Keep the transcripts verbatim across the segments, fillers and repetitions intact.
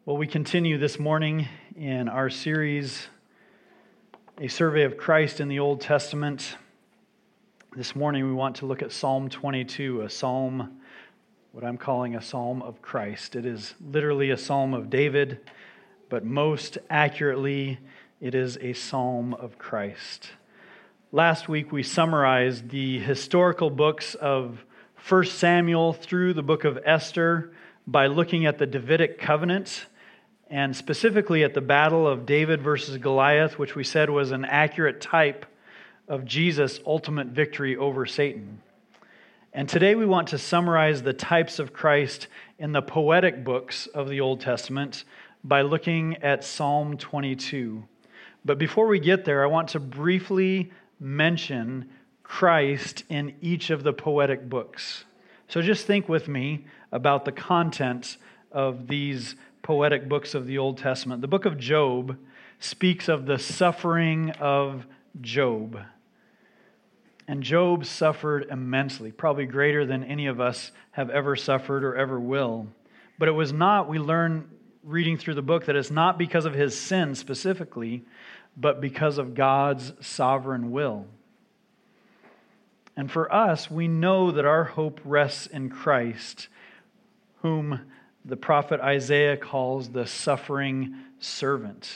Well, we continue this morning in our series, A Survey of Christ in the Old Testament. This morning we want to look at Psalm twenty-two, a psalm, what I'm calling a psalm of Christ. It is literally a psalm of David, but most accurately, it is a psalm of Christ. Last week we summarized the historical books of First Samuel through the book of Esther by looking at the Davidic covenant, and specifically at the battle of David versus Goliath, which we said was an accurate type of Jesus' ultimate victory over Satan. And today we want to summarize the types of Christ in the poetic books of the Old Testament by looking at Psalm twenty-two. But before we get there, I want to briefly mention Christ in each of the poetic books. So just think with me about the content of these poetic books of the Old Testament. The book of Job speaks of the suffering of Job. And Job suffered immensely, probably greater than any of us have ever suffered or ever will. But it was not, we learn reading through the book, that it's not because of his sin specifically, but because of God's sovereign will. And for us, we know that our hope rests in Christ, whom the prophet Isaiah calls the suffering servant.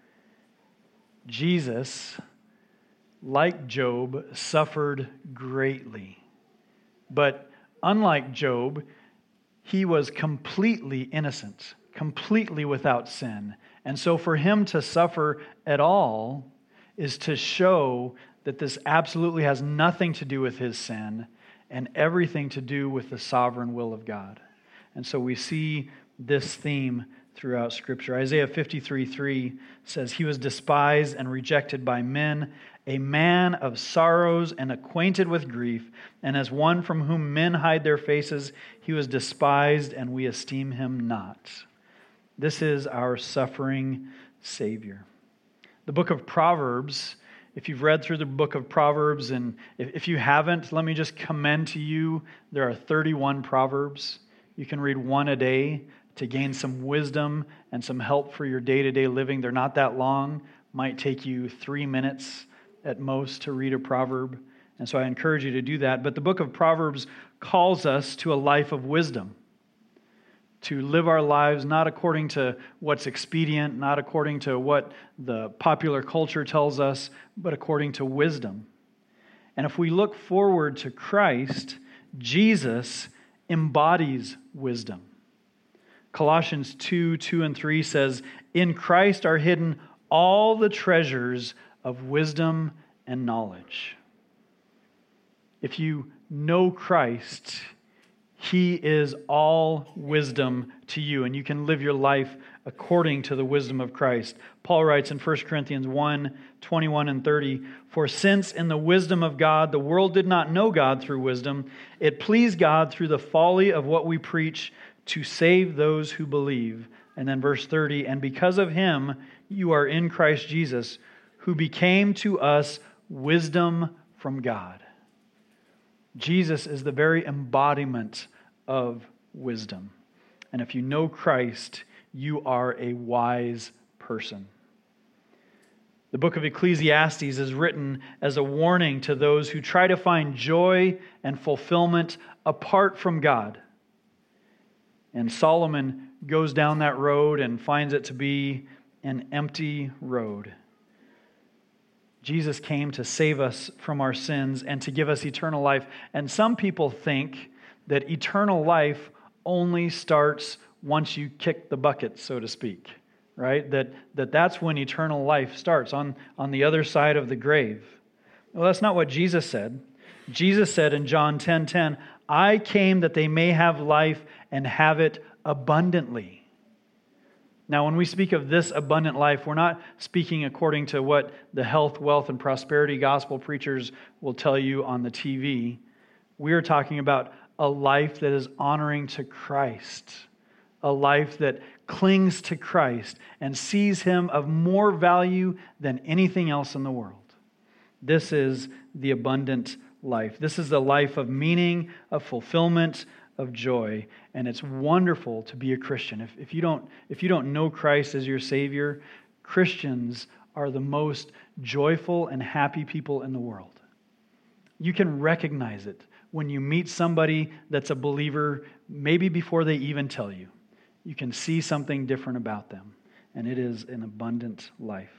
Jesus, like Job, suffered greatly. But unlike Job, he was completely innocent, completely without sin. And so for him to suffer at all is to show that this absolutely has nothing to do with his sin and everything to do with the sovereign will of God. And so we see this theme throughout Scripture. Isaiah fifty-three three says, "He was despised and rejected by men, a man of sorrows and acquainted with grief, and as one from whom men hide their faces, he was despised, and we esteem him not." This is our suffering Savior. The book of Proverbs, if you've read through the book of Proverbs, and if you haven't, let me just commend to you, there are thirty-one Proverbs. You can read one a day to gain some wisdom and some help for your day-to-day living. They're not that long. Might take you three minutes at most to read a proverb. And so I encourage you to do that. But the book of Proverbs calls us to a life of wisdom, to live our lives not according to what's expedient, not according to what the popular culture tells us, but according to wisdom. And if we look forward to Christ, Jesus embodies wisdom. Colossians two, two and three says, "In Christ are hidden all the treasures of wisdom and knowledge." If you know Christ, He is all wisdom to you, and you can live your life according to the wisdom of Christ. Paul writes in First Corinthians one, twenty-one and thirty, "For since in the wisdom of God the world did not know God through wisdom, it pleased God through the folly of what we preach to save those who believe." And then verse thirty, "And because of Him you are in Christ Jesus, who became to us wisdom from God." Jesus is the very embodiment of wisdom. And if you know Christ, you are a wise person. The book of Ecclesiastes is written as a warning to those who try to find joy and fulfillment apart from God. And Solomon goes down that road and finds it to be an empty road. Jesus came to save us from our sins and to give us eternal life. And some people think that eternal life only starts once you kick the bucket, so to speak, right? That, that that's when eternal life starts, on, on the other side of the grave. Well, that's not what Jesus said. Jesus said in John ten ten, "I came that they may have life and have it abundantly." Now, when we speak of this abundant life, we're not speaking according to what the health, wealth, and prosperity gospel preachers will tell you on the T V. We are talking about a life that is honoring to Christ, a life that clings to Christ and sees Him of more value than anything else in the world. This is the abundant life. This is the life of meaning, of fulfillment, of joy, and it's wonderful to be a Christian. If, if, you don't, if you don't know Christ as your Savior, Christians are the most joyful and happy people in the world. You can recognize it when you meet somebody that's a believer, maybe before they even tell you. You can see something different about them, and it is an abundant life.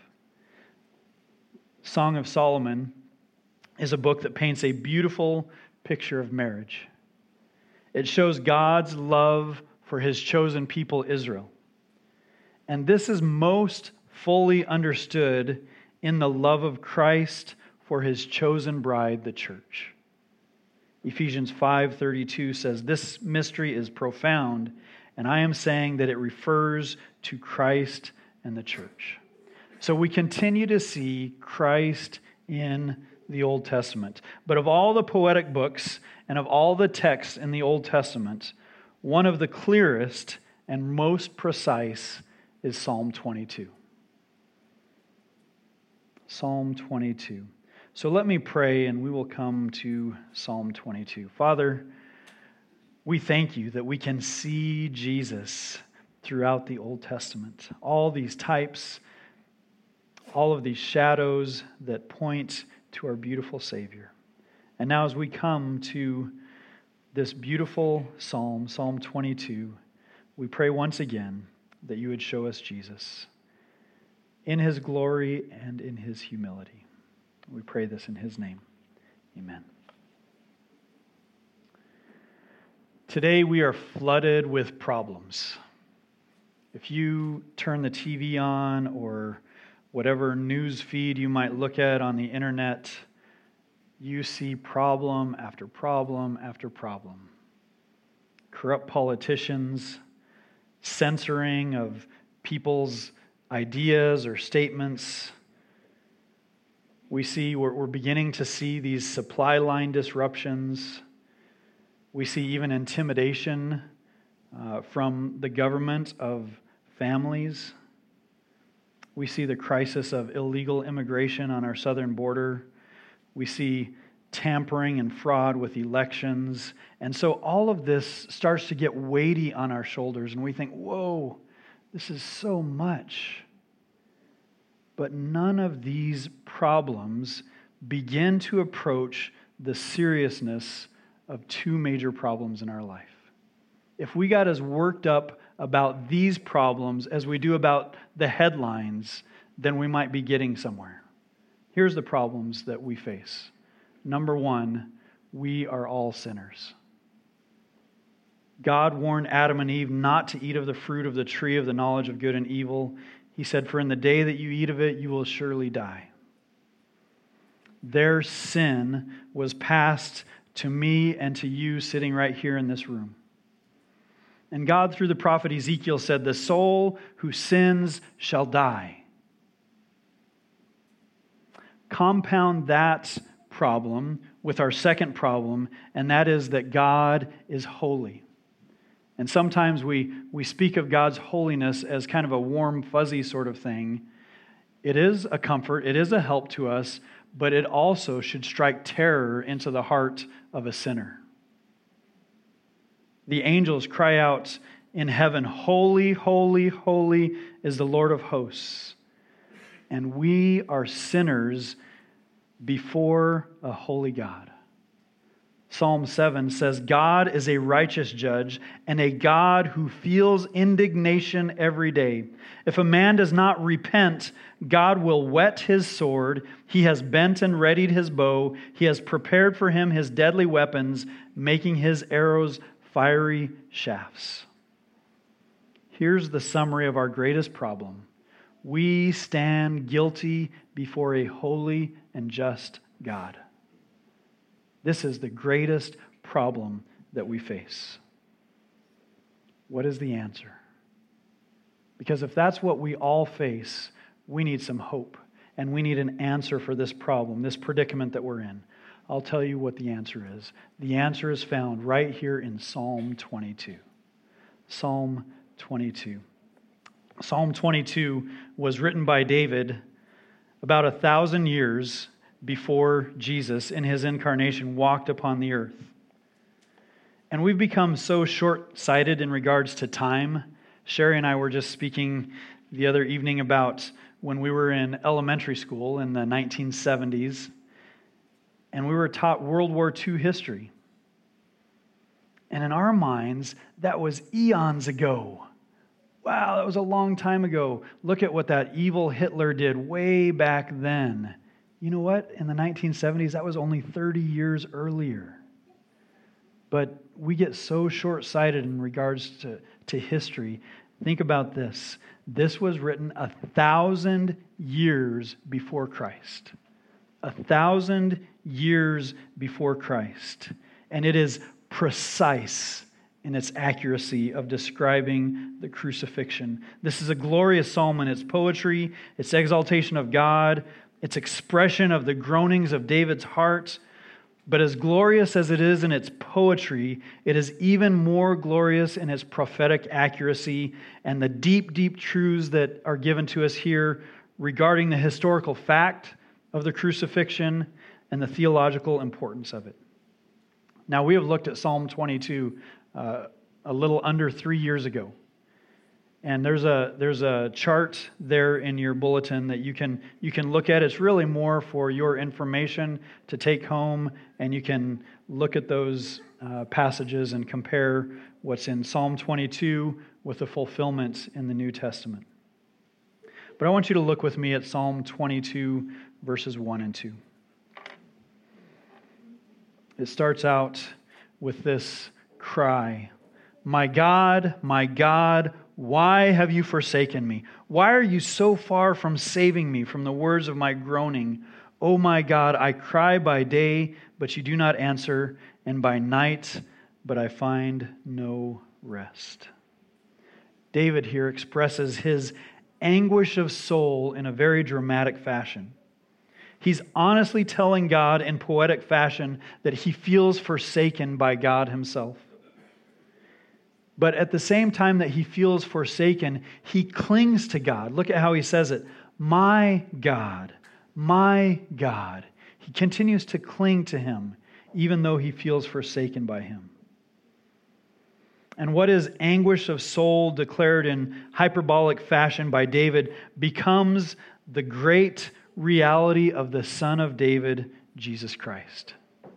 Song of Solomon is a book that paints a beautiful picture of marriage. It shows God's love for His chosen people, Israel. And this is most fully understood in the love of Christ for His chosen bride, the church. Ephesians five thirty-two says, "This mystery is profound, and I am saying that it refers to Christ and the church." So we continue to see Christ in the Old Testament. But of all the poetic books and of all the texts in the Old Testament, one of the clearest and most precise is Psalm twenty-two. Psalm twenty-two. So let me pray and we will come to Psalm twenty-two. Father, we thank you that we can see Jesus throughout the Old Testament. All these types, all of these shadows that point to our beautiful Savior. And now as we come to this beautiful psalm, Psalm twenty-two, we pray once again that you would show us Jesus in His glory and in His humility. We pray this in His name. Amen. Today we are flooded with problems. If you turn the T V on or whatever news feed you might look at on the internet, you see problem after problem after problem. Corrupt politicians, censoring of people's ideas or statements. We see, we're, we're beginning to see these supply line disruptions. We see even intimidation uh, from the government of families. We see the crisis of illegal immigration on our southern border. We see tampering and fraud with elections. And so all of this starts to get weighty on our shoulders, and we think, whoa, this is so much. But none of these problems begin to approach the seriousness of two major problems in our life. If we got as worked up about these problems as we do about the headlines, then we might be getting somewhere. Here's the problems that we face. Number one, we are all sinners. God warned Adam and Eve not to eat of the fruit of the tree of the knowledge of good and evil. He said, "For in the day that you eat of it, you will surely die." Their sin was passed to me and to you sitting right here in this room. And God, through the prophet Ezekiel, said, "The soul who sins shall die." Compound that problem with our second problem, and that is that God is holy. And sometimes we, we speak of God's holiness as kind of a warm, fuzzy sort of thing. It is a comfort, it is a help to us, but it also should strike terror into the heart of a sinner. The angels cry out in heaven, "Holy, holy, holy is the Lord of hosts." And we are sinners before a holy God. Psalm seven says, "God is a righteous judge and a God who feels indignation every day. If a man does not repent, God will whet his sword. He has bent and readied his bow. He has prepared for him his deadly weapons, making his arrows fiery shafts." Here's the summary of our greatest problem. We stand guilty before a holy and just God. This is the greatest problem that we face. What is the answer? Because if that's what we all face, we need some hope. And we need an answer for this problem, this predicament that we're in. I'll tell you what the answer is. The answer is found right here in Psalm twenty-two. Psalm twenty-two. Psalm twenty-two was written by David about a thousand years before Jesus in his incarnation walked upon the earth. And we've become so short-sighted in regards to time. Sherry and I were just speaking the other evening about when we were in elementary school in the nineteen seventies, and we were taught World War Two history. And in our minds, that was eons ago. Wow, that was a long time ago. Look at what that evil Hitler did way back then. You know what? In the nineteen seventies, that was only thirty years earlier. But we get so short-sighted in regards to, to history. Think about this. This was written a thousand years before Christ. A thousand years before Christ. And it is precise in its accuracy of describing the crucifixion. This is a glorious psalm in its poetry, its exaltation of God, its expression of the groanings of David's heart. But as glorious as it is in its poetry, it is even more glorious in its prophetic accuracy and the deep, deep truths that are given to us here regarding the historical fact of the crucifixion and the theological importance of it. Now, we have looked at Psalm twenty-two uh, a little under three years ago. And there's a there's a chart there in your bulletin that you can you can look at. It's really more for your information to take home, and you can look at those uh, passages and compare what's in Psalm twenty-two with the fulfillment in the New Testament. But I want you to look with me at Psalm twenty-two, verses one and two. It starts out with this cry, "My God, my God, why have you forsaken me? Why are you so far from saving me from the words of my groaning? Oh my God, I cry by day, but you do not answer, and by night, but I find no rest." David here expresses his anguish of soul in a very dramatic fashion. He's honestly telling God in poetic fashion that he feels forsaken by God himself. But at the same time that he feels forsaken, he clings to God. Look at how he says it. My God, my God. He continues to cling to him, even though he feels forsaken by him. And what is anguish of soul declared in hyperbolic fashion by David becomes the great reality of the Son of David, Jesus Christ.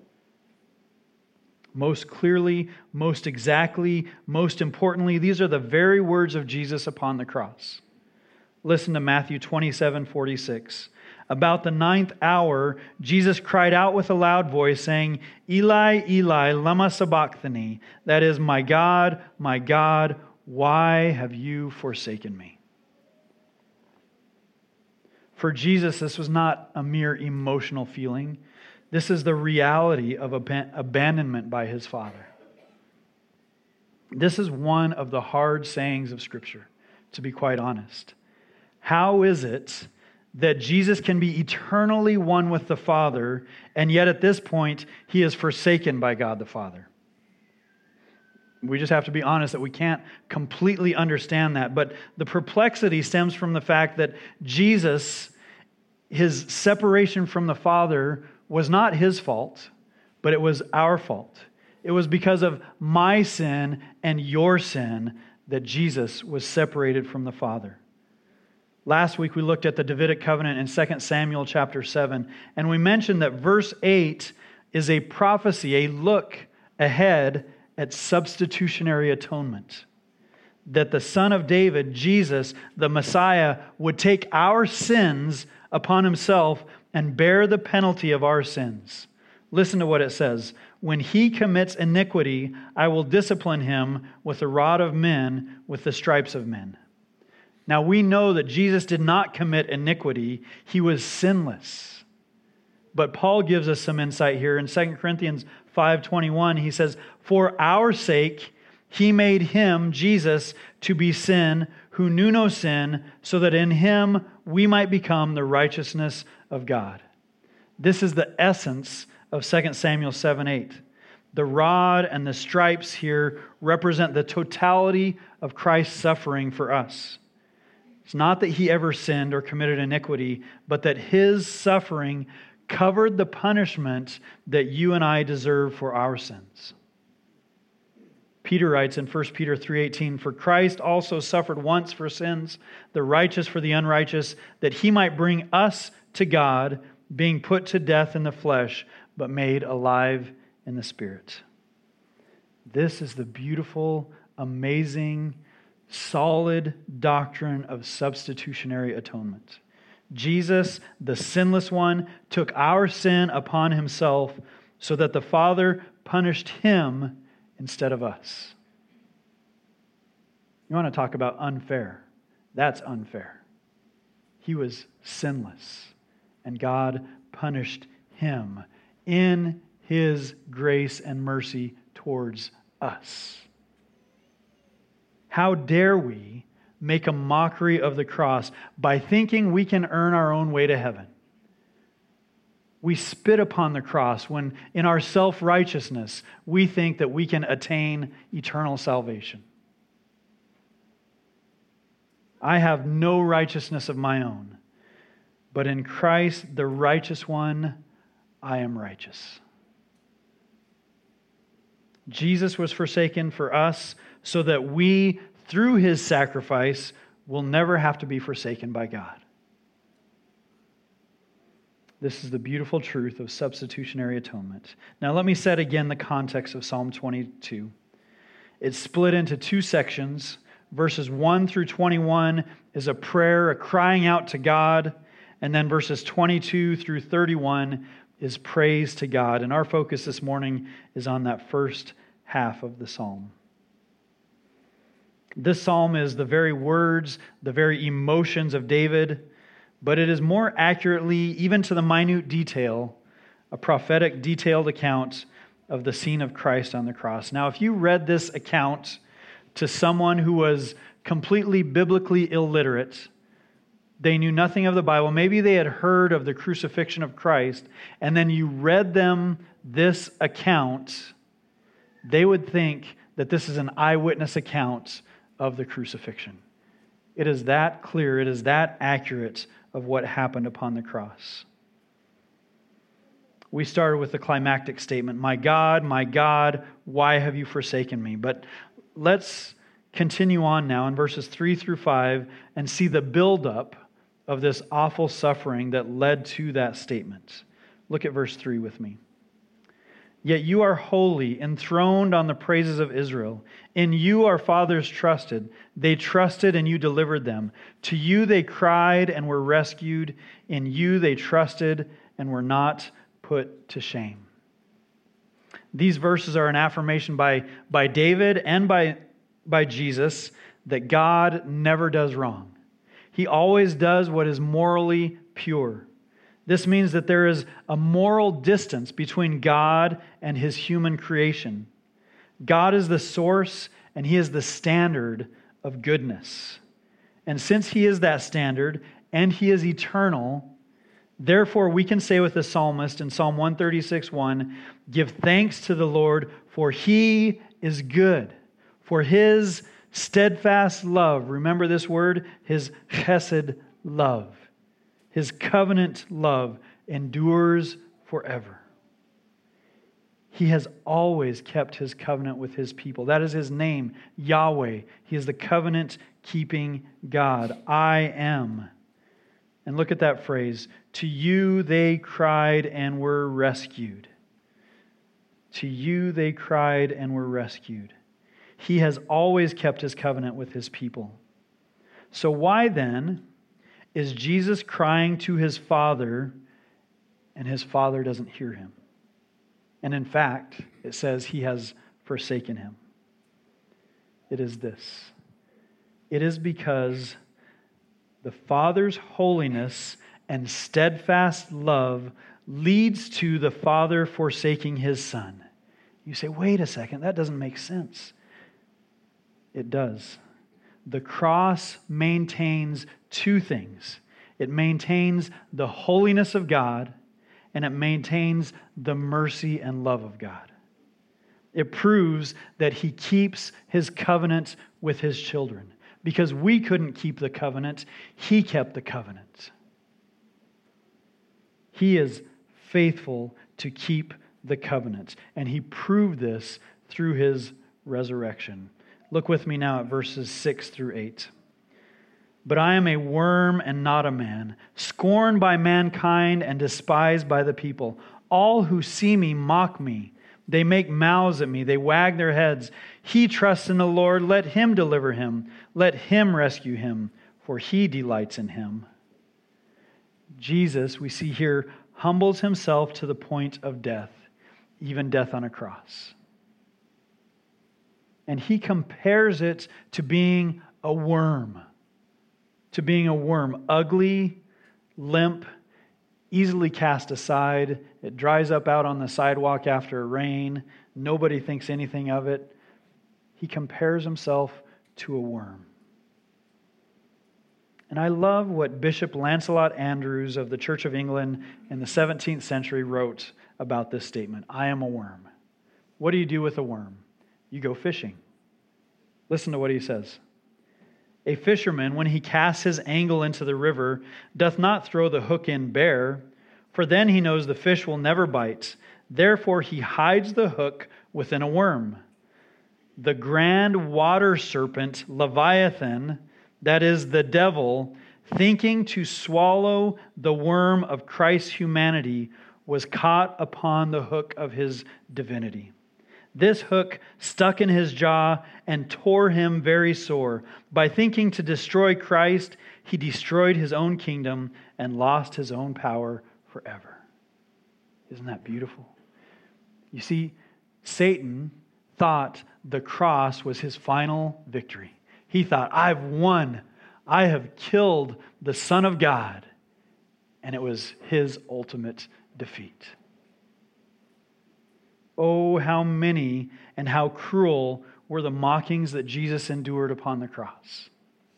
Most clearly, most exactly, most importantly, these are the very words of Jesus upon the cross. Listen to Matthew twenty-seven forty-six. About the ninth hour, Jesus cried out with a loud voice, saying, Eli, Eli, lama sabachthani. That is, my God, my God, why have you forsaken me? For Jesus, this was not a mere emotional feeling. This is the reality of ab- abandonment by his Father. This is one of the hard sayings of Scripture, to be quite honest. How is it that Jesus can be eternally one with the Father, and yet at this point, he is forsaken by God the Father? We just have to be honest that we can't completely understand that. But the perplexity stems from the fact that Jesus, his separation from the Father, was not his fault, but it was our fault. It was because of my sin and your sin that Jesus was separated from the Father. Last week we looked at the Davidic covenant in Second Samuel chapter seven, and we mentioned that verse eight is a prophecy, a look ahead at substitutionary atonement. That the Son of David, Jesus, the Messiah, would take our sins upon himself and bear the penalty of our sins. Listen to what it says. When he commits iniquity, I will discipline him with the rod of men, with the stripes of men. Now we know that Jesus did not commit iniquity. He was sinless. But Paul gives us some insight here. In Second Corinthians five twenty-one, he says, For our sake he made him, Jesus, to be sin, who knew no sin, so that in him we might become the righteousness of God. This is the essence of Second Samuel seven eight. The rod and the stripes here represent the totality of Christ's suffering for us. It's not that he ever sinned or committed iniquity, but that his suffering covered the punishment that you and I deserve for our sins. Peter writes in First Peter three eighteen, "For Christ also suffered once for sins, the righteous for the unrighteous, that he might bring us to God, being put to death in the flesh, but made alive in the Spirit." This is the beautiful, amazing, solid doctrine of substitutionary atonement. Jesus, the sinless one, took our sin upon himself so that the Father punished him instead of us. You want to talk about unfair? That's unfair. He was sinless, and God punished him in his grace and mercy towards us. How dare we make a mockery of the cross by thinking we can earn our own way to heaven? We spit upon the cross when in our self-righteousness we think that we can attain eternal salvation. I have no righteousness of my own, but in Christ, the righteous one, I am righteous. Jesus was forsaken for us so that we, through his sacrifice, will never have to be forsaken by God. This is the beautiful truth of substitutionary atonement. Now let me set again the context of Psalm twenty-two. It's split into two sections. Verses one through twenty-one is a prayer, a crying out to God. And then verses twenty-two through thirty-one is praise to God. And our focus this morning is on that first half of the psalm. This psalm is the very words, the very emotions of David, but it is more accurately, even to the minute detail, a prophetic, detailed account of the scene of Christ on the cross. Now, if you read this account to someone who was completely biblically illiterate, they knew nothing of the Bible, maybe they had heard of the crucifixion of Christ, and then you read them this account, they would think that this is an eyewitness account of the crucifixion. It is that clear, it is that accurate of what happened upon the cross. We started with the climactic statement, "My God, my God, why have you forsaken me?" But let's continue on now in verses three through five and see the buildup of this awful suffering that led to that statement. Look at verse three with me. "Yet you are holy, enthroned on the praises of Israel. In you our fathers trusted. They trusted and you delivered them. To you they cried and were rescued. In you they trusted and were not put to shame." These verses are an affirmation by, by David and by, by Jesus that God never does wrong. He always does what is morally pure. This means that there is a moral distance between God and his human creation. God is the source and he is the standard of goodness. And since he is that standard and he is eternal, therefore we can say with the psalmist in Psalm one thirty-six one, "Give thanks to the Lord, for he is good, for his steadfast love," remember this word, his chesed love, his covenant love endures forever. He has always kept his covenant with his people. That is his name, Yahweh. He is the covenant-keeping God. I am. And look at that phrase. To you they cried and were rescued. To you they cried and were rescued. He has always kept his covenant with his people. So why then is Jesus crying to his Father and his Father doesn't hear him? And in fact, it says he has forsaken him. It is this. It is because the Father's holiness and steadfast love leads to the Father forsaking his Son. You say, wait a second, that doesn't make sense. It does. The cross maintains two things. It maintains the holiness of God, and it maintains the mercy and love of God. It proves that he keeps his covenant with his children. Because we couldn't keep the covenant, he kept the covenant. He is faithful to keep the covenant. And he proved this through his resurrection. Look with me now at verses six through eight. But I am a worm and not a man, scorned by mankind and despised by the people. All who see me mock me. They make mouths at me. They wag their heads. He trusts in the Lord. Let him deliver him. Let him rescue him, for he delights in him. Jesus, we see here, humbles himself to the point of death, even death on a cross. And he compares it to being a worm. To being a worm, ugly, limp, easily cast aside. It dries up out on the sidewalk after a rain. Nobody thinks anything of it. He compares himself to a worm. And I love what Bishop Lancelot Andrewes of the Church of England in the seventeenth century wrote about this statement. I am a worm. What do you do with a worm? You go fishing. Listen to what he says. A fisherman, when he casts his angle into the river, doth not throw the hook in bare, for then he knows the fish will never bite. Therefore he hides the hook within a worm. The grand water serpent, Leviathan, that is the devil, thinking to swallow the worm of Christ's humanity, was caught upon the hook of his divinity. This hook stuck in his jaw and tore him very sore. By thinking to destroy Christ, he destroyed his own kingdom and lost his own power forever. Isn't that beautiful? You see, Satan thought the cross was his final victory. He thought, I've won. I have killed the Son of God. And it was his ultimate defeat. Oh, how many and how cruel were the mockings that Jesus endured upon the cross.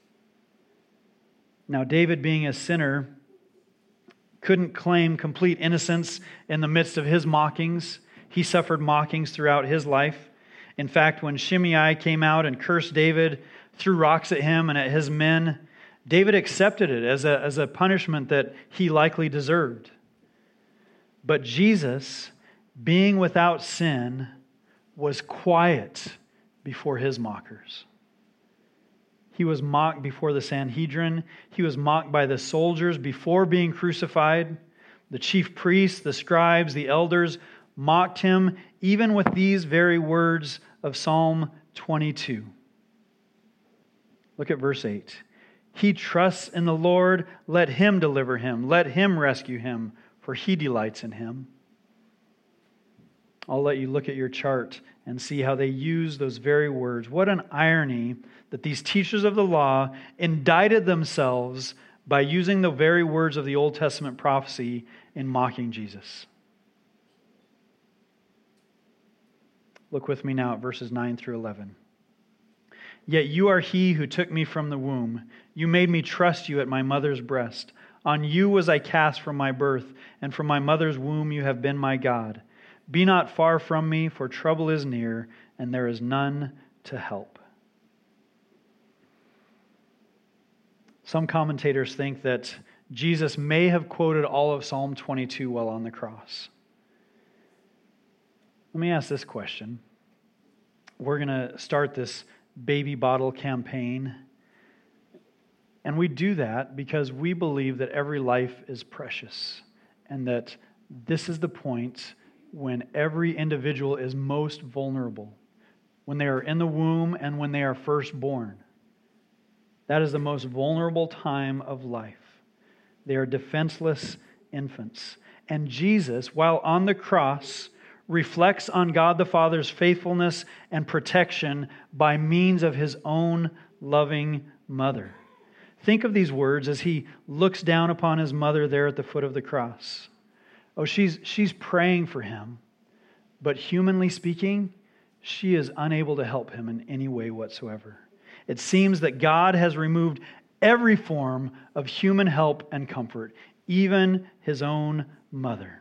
Now, David, being a sinner, couldn't claim complete innocence in the midst of his mockings. He suffered mockings throughout his life. In fact, when Shimei came out and cursed David, threw rocks at him and at his men, David accepted it as a, as a punishment that he likely deserved. But Jesus, being without sin, was quiet before his mockers. He was mocked before the Sanhedrin. He was mocked by the soldiers before being crucified. The chief priests, the scribes, the elders mocked him, even with these very words of Psalm twenty-two. Look at verse eight. He trusts in the Lord. Let him deliver him. Let him rescue him, for he delights in him. I'll let you look at your chart and see how they use those very words. What an irony that these teachers of the law indicted themselves by using the very words of the Old Testament prophecy in mocking Jesus. Look with me now at verses nine through eleven. Yet you are he who took me from the womb. You made me trust you at my mother's breast. On you was I cast from my birth, and from my mother's womb you have been my God. Be not far from me, for trouble is near, and there is none to help. Some commentators think that Jesus may have quoted all of Psalm twenty-two while on the cross. Let me ask this question. We're going to start this baby bottle campaign. And we do that because we believe that every life is precious and that this is the point when every individual is most vulnerable, when they are in the womb and when they are first born. That is the most vulnerable time of life. They are defenseless infants. And Jesus, while on the cross, reflects on God the Father's faithfulness and protection by means of his own loving mother. Think of these words as he looks down upon his mother there at the foot of the cross. Oh, she's, she's praying for him, but humanly speaking, she is unable to help him in any way whatsoever. It seems that God has removed every form of human help and comfort, even his own mother.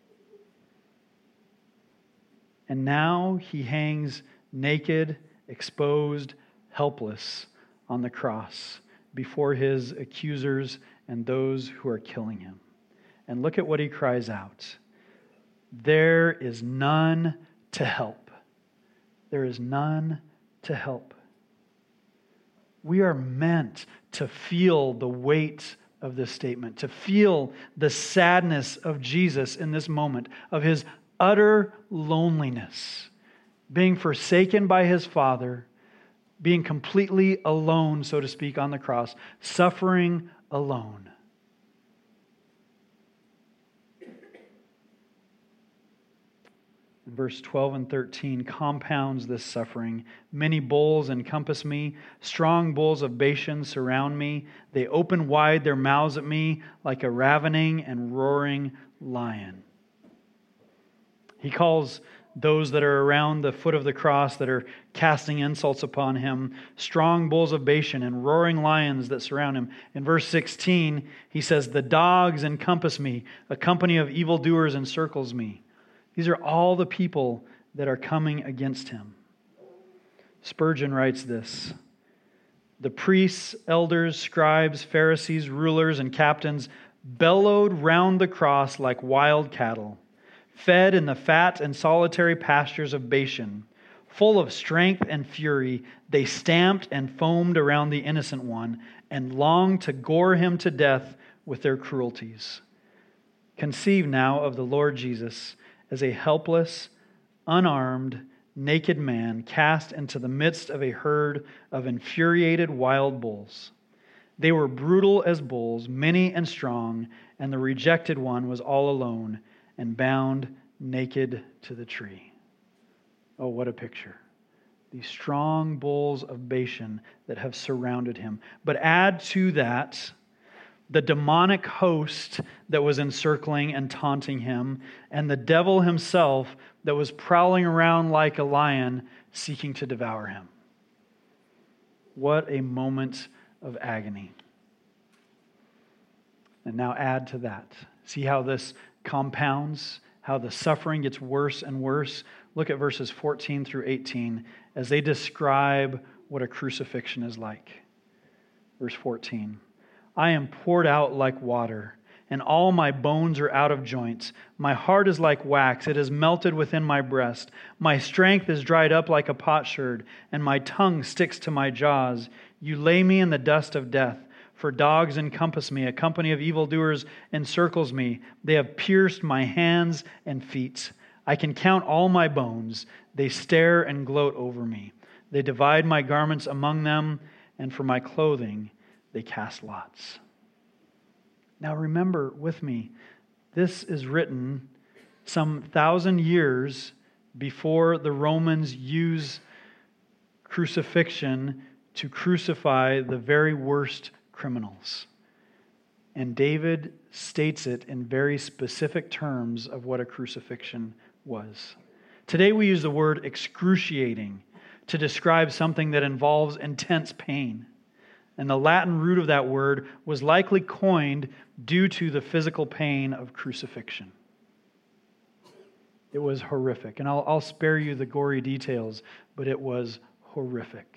And now he hangs naked, exposed, helpless on the cross before his accusers and those who are killing him. And look at what he cries out. There is none to help. there is none to help. We are meant to feel the weight of this statement, to feel the sadness of Jesus in this moment, of his utter loneliness, being forsaken by his Father, being completely alone, so to speak, on the cross, suffering alone. Verse twelve and thirteen compounds this suffering. Many bulls encompass me. Strong bulls of Bashan surround me. They open wide their mouths at me like a ravening and roaring lion. He calls those that are around the foot of the cross that are casting insults upon him strong bulls of Bashan and roaring lions that surround him. In verse sixteen, he says, the dogs encompass me. A company of evildoers encircles me. These are all the people that are coming against him. Spurgeon writes this: the priests, elders, scribes, Pharisees, rulers, and captains bellowed round the cross like wild cattle, fed in the fat and solitary pastures of Bashan. Full of strength and fury, they stamped and foamed around the innocent one and longed to gore him to death with their cruelties. Conceive now of the Lord Jesus as a helpless, unarmed, naked man cast into the midst of a herd of infuriated wild bulls. They were brutal as bulls, many and strong, and the rejected one was all alone and bound naked to the tree. Oh, what a picture. These strong bulls of Bashan that have surrounded him. But add to that the demonic host that was encircling and taunting him, and the devil himself that was prowling around like a lion seeking to devour him. What a moment of agony. And now add to that. See how this compounds, how the suffering gets worse and worse. Look at verses fourteen through eighteen as they describe what a crucifixion is like. Verse fourteen. I am poured out like water, and all my bones are out of joints. My heart is like wax, it is melted within my breast. My strength is dried up like a potsherd, and my tongue sticks to my jaws. You lay me in the dust of death, for dogs encompass me. A company of evildoers encircles me. They have pierced my hands and feet. I can count all my bones. They stare and gloat over me. They divide my garments among them, and for my clothing they cast lots. Now remember with me, this is written some thousand years before the Romans use crucifixion to crucify the very worst criminals. And David states it in very specific terms of what a crucifixion was. Today we use the word excruciating to describe something that involves intense pain. And the Latin root of that word was likely coined due to the physical pain of crucifixion. It was horrific. And I'll, I'll spare you the gory details, but it was horrific.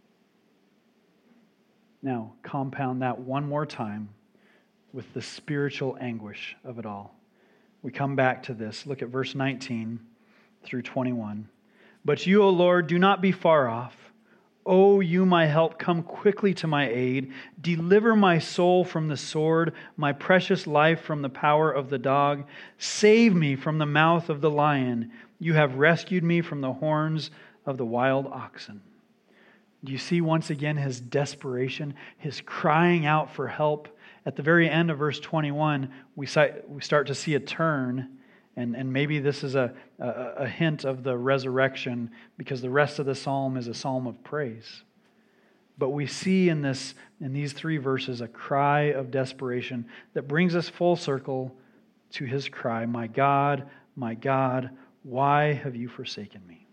Now, compound that one more time with the spiritual anguish of it all. We come back to this. Look at verse nineteen through twenty-one. But you, O Lord, do not be far off. O you, my help, come quickly to my aid. Deliver my soul from the sword, my precious life from the power of the dog. Save me from the mouth of the lion. You have rescued me from the horns of the wild oxen. Do you see once again his desperation, his crying out for help? At the very end of verse twenty-one, we start to see a turn. And, and maybe this is a, a, a hint of the resurrection, because the rest of the psalm is a psalm of praise. But we see in this in these three verses a cry of desperation that brings us full circle to his cry, my God, my God, why have you forsaken me?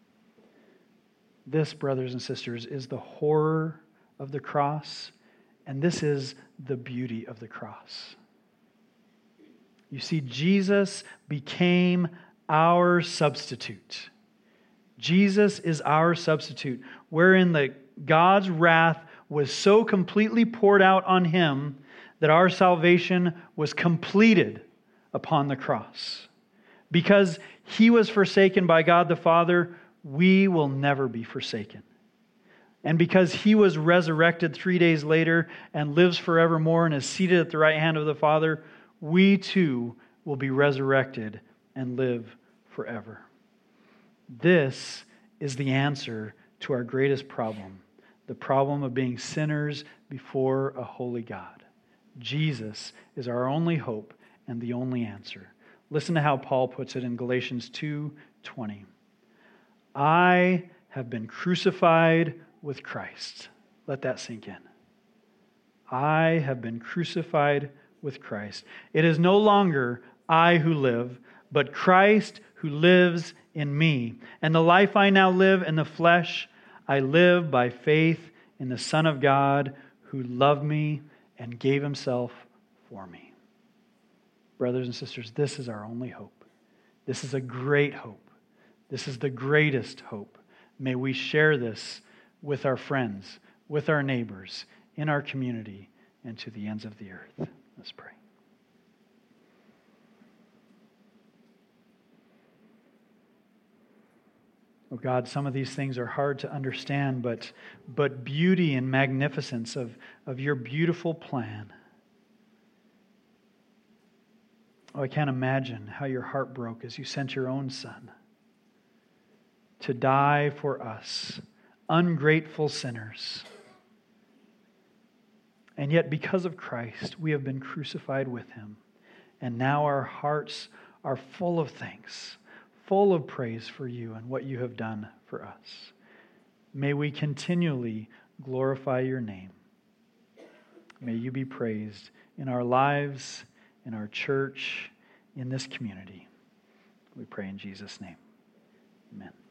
This, brothers and sisters, is the horror of the cross, and this is the beauty of the cross. You see, Jesus became our substitute. Jesus is our substitute, wherein the God's wrath was so completely poured out on him that our salvation was completed upon the cross. Because he was forsaken by God the Father, we will never be forsaken. And because he was resurrected three days later and lives forevermore and is seated at the right hand of the Father, we too will be resurrected and live forever. This is the answer to our greatest problem, the problem of being sinners before a holy God. Jesus is our only hope and the only answer. Listen to how Paul puts it in Galatians two twenty. I have been crucified with Christ. Let that sink in. I have been crucified with Christ. It is no longer I who live, but Christ who lives in me. And the life I now live in the flesh, I live by faith in the Son of God who loved me and gave himself for me. Brothers and sisters, this is our only hope. This is a great hope. This is the greatest hope. May we share this with our friends, with our neighbors, in our community, and to the ends of the earth. Let's pray. Oh God, some of these things are hard to understand, but, but beauty and magnificence of, of your beautiful plan. Oh, I can't imagine how your heart broke as you sent your own Son to die for us, ungrateful sinners. And yet, because of Christ, we have been crucified with him. And now our hearts are full of thanks, full of praise for you and what you have done for us. May we continually glorify your name. May you be praised in our lives, in our church, in this community. We pray in Jesus' name. Amen.